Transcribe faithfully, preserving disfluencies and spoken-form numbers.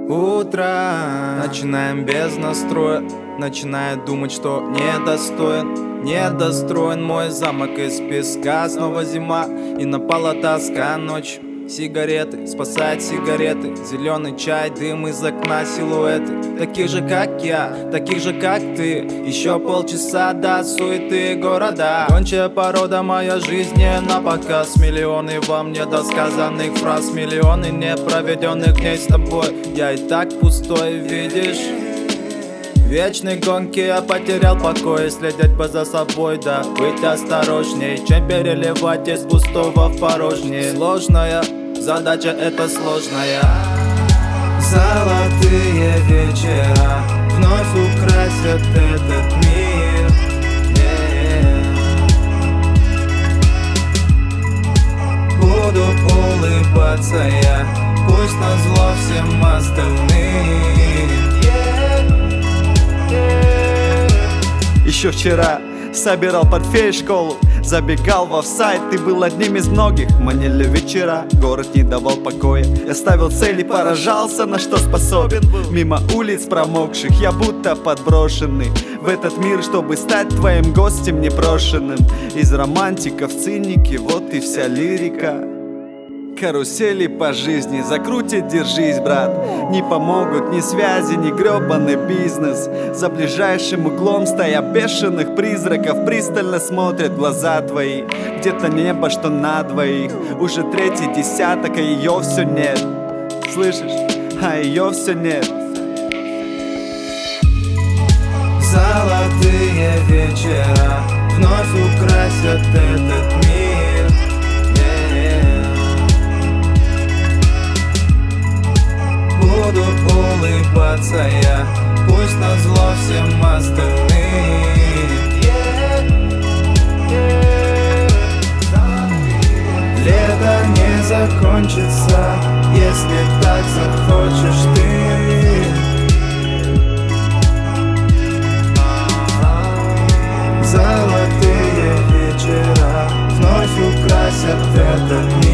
Утро, начинаем без настроя, начиная думать, что недостоин. Недостроен мой замок из песка. Снова зима и напала тоска. Ночь, сигареты, спасать сигареты. Зеленый чай, дым из окна, силуэты таких же, как я, таких же, как ты. Еще полчаса до суеты города. Гончая порода, моя жизнь не на показ. Миллионы во мне досказанных фраз, миллионы непроведенных дней с тобой. Я и так пустой, видишь? В вечной гонке я потерял покой. Следить бы за собой, да быть осторожней, чем переливать из пустого в порожнее. Сложная задача, это сложная. Золотые вечера вновь украсят этот мир. Yeah. Буду улыбаться я, пусть назло всем остальным. Еще вчера собирал портфель в школу, забегал в офсайд, ты был одним из многих. Манили вечера, город не давал покоя. Я ставил цели, поражался, на что способен. Мимо улиц промокших, я будто подброшенный в этот мир, чтобы стать твоим гостем непрошенным. Из романтиков циники, вот и вся лирика. Карусели по жизни закрутит, держись, брат. Не помогут ни связи, ни гребаный бизнес. За ближайшим углом стая бешеных призраков пристально смотрят глаза твои. Где-то небо, что на двоих. Уже третий десяток, а ее все нет. Слышишь? А ее все нет. Золотые вечера вновь украсят этот мир. Буду улыбаться я, пусть назло всем остальным. Yeah, yeah. Лето не закончится, если так захочешь ты. Золотые вечера вновь украсят этот мир.